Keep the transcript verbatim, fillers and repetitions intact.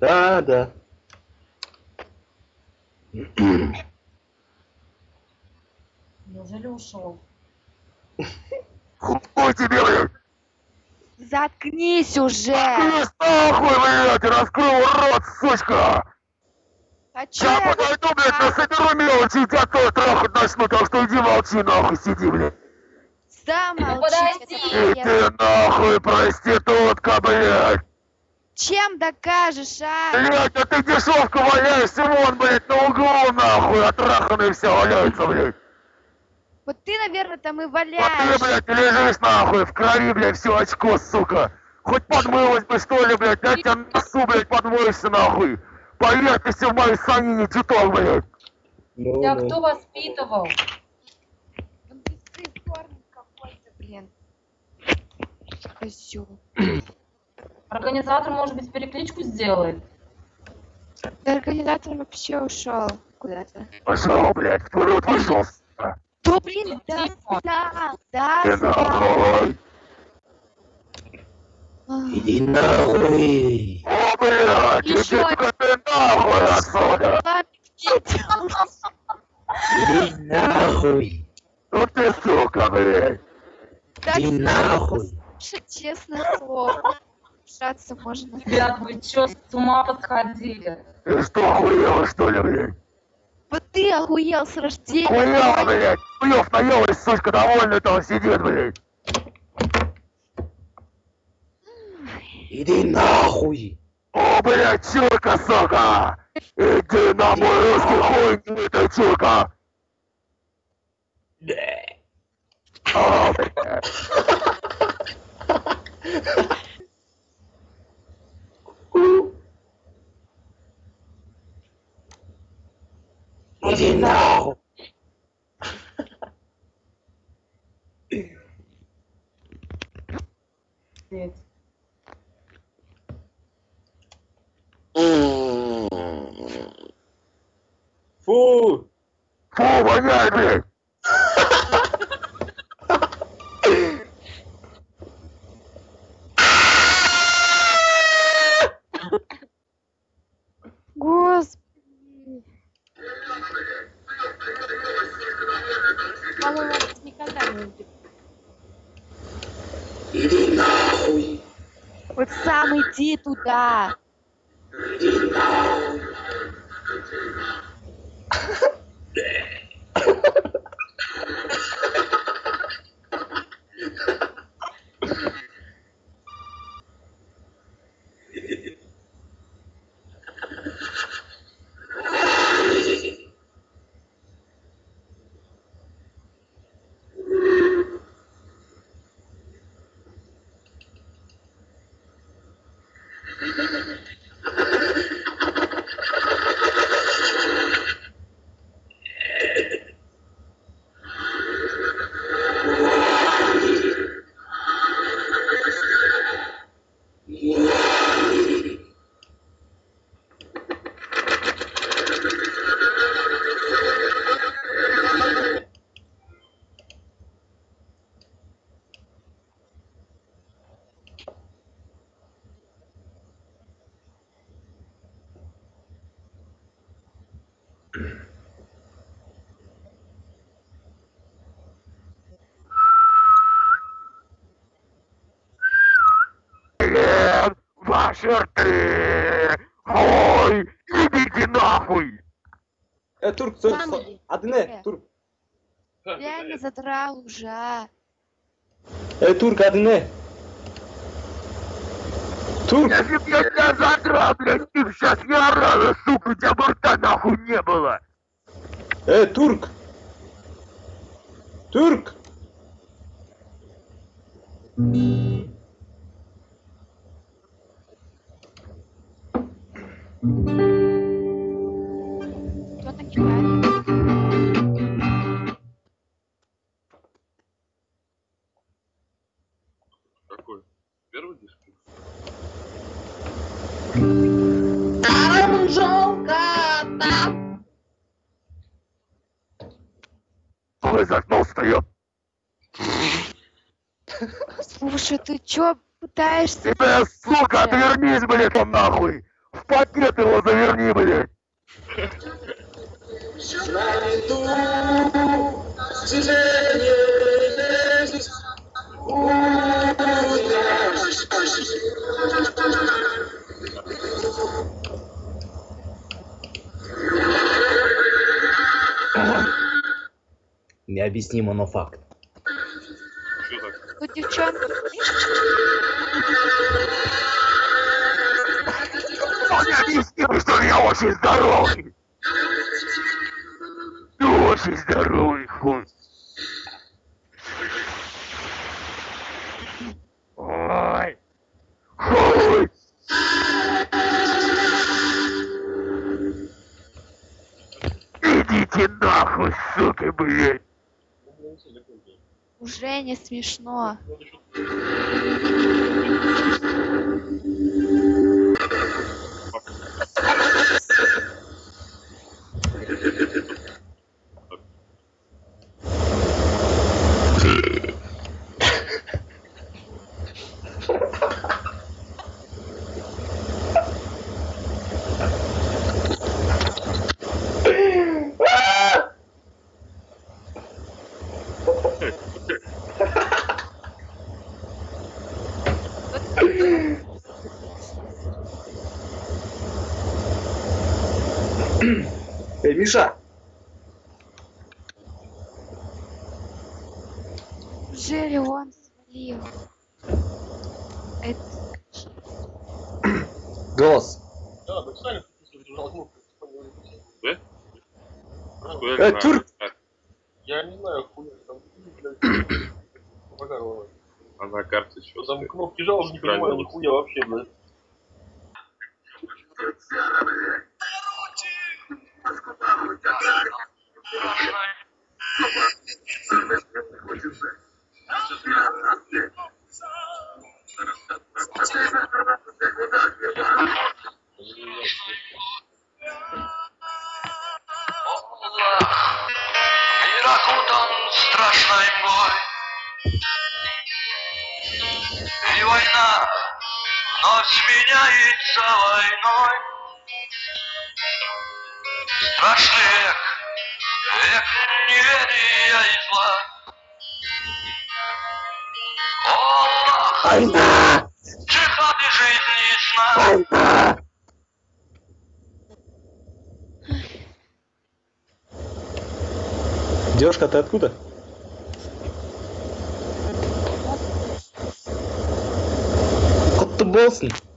Да, да. Неужели ушел? Хуй тебе, блядь! Заткнись уже! Заткнись нахуй, блядь! Раскрыл рот, сучка! Хочу Я я... подойду, блядь, насоберу мелочи и тебя тоже трахать начну, так что иди молчи нахуй, сиди, блядь. Сам Ну, молчи, подожди. это Иди нахуй, проститутка, блядь! Чем докажешь, а? Блядь, а ты дешевку валяешься, вон, блядь, на углу, нахуй, отраханные все валяются, блядь. Вот ты, наверное, там и А ты, валяешь. блядь, лежишь, нахуй, в крови, блядь, все очко, сука. Хоть подмылась бы, что ли, блядь, я тебя носу, блядь, подмоешься, нахуй. Поверь, ты все в моей санине чуток, блядь. Ну, Тебя ну. кто воспитывал? Он бесформенный какой-то, блин. Козёл. Организатор, может быть, перекличку сделает? Да организатор вообще ушел куда-то. Пошел, блядь, вперед пошел, сука. Да блин, да, да, да, Ты нахуй. Иди нахуй. О, блядь, Ещё иди-ка ты нахуй отсюда. Иди нахуй. Ну ты, сука, блядь. Иди нахуй. Честное слово. Шаться можно. Ребят, вы чё, с ума подходили? Ты что, охуела, что ли, блядь? Вот ты охуел с рождения. Хуяла, блядь. Хуёв наелась, сучка, довольная там сидит, блядь. Иди нахуй. О, блядь, чурка, сука! Иди на мой русский хуй, ты чурка! О, блядь. Иди нахуй. Блядь. Фу. Фу, воняет, блядь! Господи. По-моему, он никогда не убит. Иди нахуй. Вот сам иди туда. Иди нахуй. Блядь, ваши рты! Ой, идите нахуй! Э, Турк, сор, Сам сор. иди. Адне, Э. Турк. Реально задрал уже. а. Э, Турк, Адне. Турк. Если б я тебя задрал, блядь, ты б сейчас не орала, сука, у тебя бы рта нахуй не было! Э, Турк. Турк. Кто так кидает? Какой? Первый диск? Вы заткнулся, ёб. Слушай, ты чё пытаешься? Тебе, сука, отвернись, блядь, он нахуй! В пакет его заверни, блядь. Необъяснимо, но факт. Что так? Тут девчонка. Ну не объяснил, что я очень здоровый. Ты очень здоровый, хуй. Ой. Хуй. Идите нахуй, суки, блядь. Уже не смешно. Эй, Миша! Неужели он свалил? Это... Голос! Да? Что Э, турк! Я не знаю, хуй там, блядь, Макарова. А на карте что? Там кнопки жалоб не понимаю, нихуя вообще, блядь. Мир окутан страшной мглой, и война вновь сменяется войной. Страшный век, век неверия и зла. О, Война! джихады жизни и сна. Война! Девушка, ты откуда? Құтты болсын.